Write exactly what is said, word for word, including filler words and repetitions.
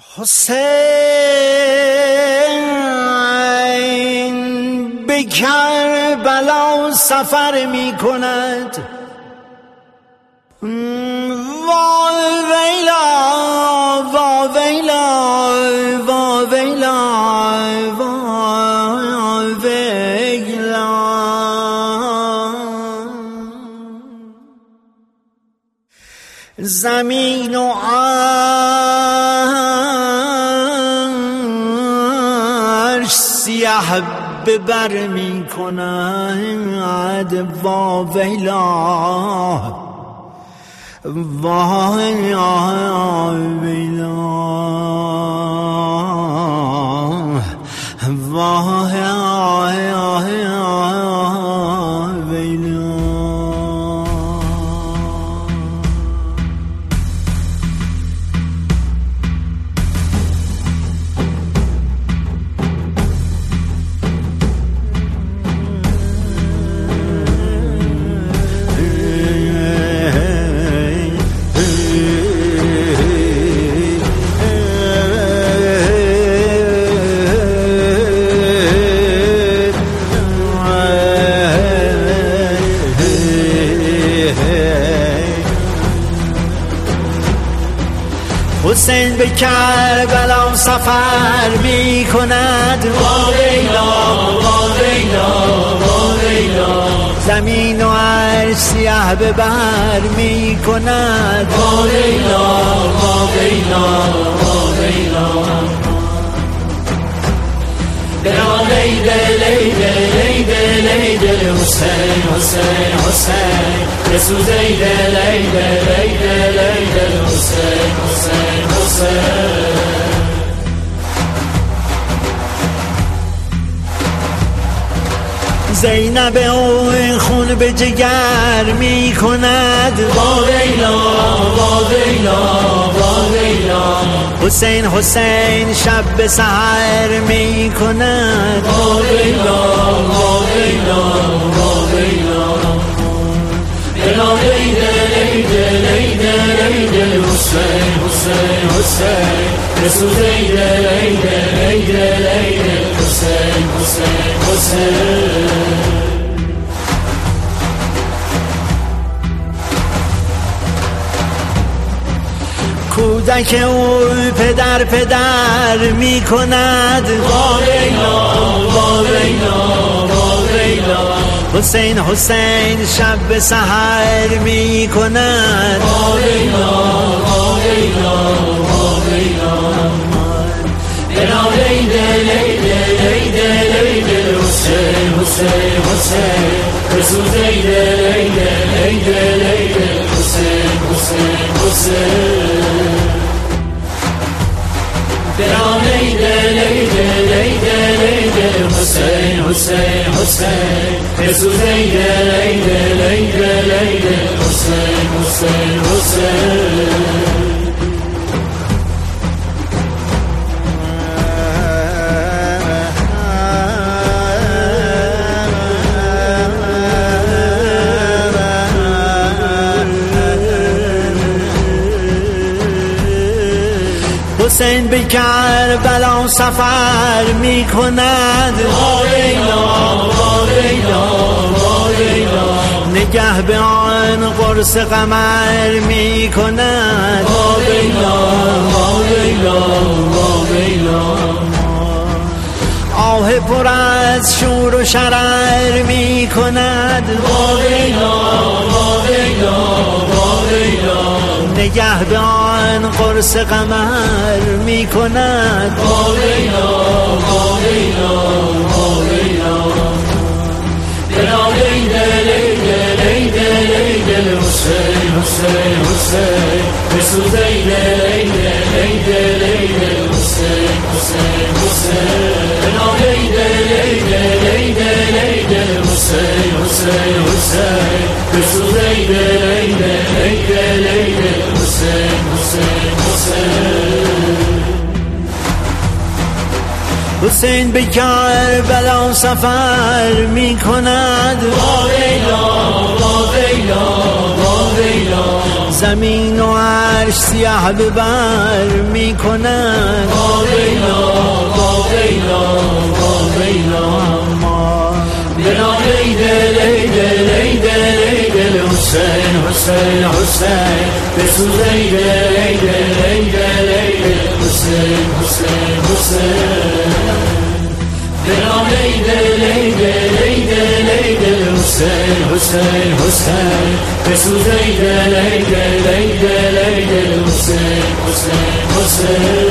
حسین به کربلا سفر می کند، وا ویلا وا ویلا وا ویلا وا ویلا. زمین و عرش سیاه به بر می کند، وا ویلا وا ویلا وا حسین به کربلا سفر می کند، وا ویلا وا ویلا وا ویلا. زمین و عرش سیاه به بر می کند، وا ویلا وا ویلا وا ویلا. بلا لیده لیده لیده لیده حسین حسین حسین بسوزیده لیده لیده لیده حسین حسین حسین. زینب او خون به جگر می کند، وا ویلا وا ویلا وا ویلا. حسین حسین شب به سحر می کند، وا ویلا وا ویلا وا ویلا. بلا لیده لیده لیده لیده حسین حسین حسین بسوزیده لیده لیده لیده حسین حسین حسین. کودک او پدر پدر می کند، وا ویلا وا ویلا وا ویلا. حسین حسین شب به سحر می کند، وا ویلا وا ویلا وا ویلا. بلا لیده لیده لیده لیده حسین حسین حسین بسوزیده لیده لیده لیده حسین حسین حسین. بلا لیده لیده لیده لیده حسین حسین حسین بسوزیده لیده لیده لیده حسین حسین حسین. حسین به کربلا سفر می کند، وا ویلا وا ویلا وا ویلا. نگه به آن قرص قمر می کند، وا ویلا وا ویلا وا ویلا. آه پر از شور و شرر می کند، وا ویلا وا ویلا وا ویلا. نگه به آن قرص قمر می کند، وا ویلا وا ویلا وا ویلا. بلا لیده لیده لیده لیده حسین حسین حسین بسوزیده لیده لیده لیده حسین حسین حسین. بلا لیده لیده لیده لیده حسین حسین حسین بسوزیده لیده لیده لیده حسین حسین حسین. حسین به کربلا سفر می کند، وا ویلا وا ویلا وا ویلا. زمین و عرش سیاه به بر می کند، حسین حسین حسین بسوز ای دل ای دل ای دل ای دل حسین حسین حسین بنام ای دل ای دل ای دل ای دل حسین حسین حسین بسوز ای دل ای دل ای دل ای دل حسین حسین حسین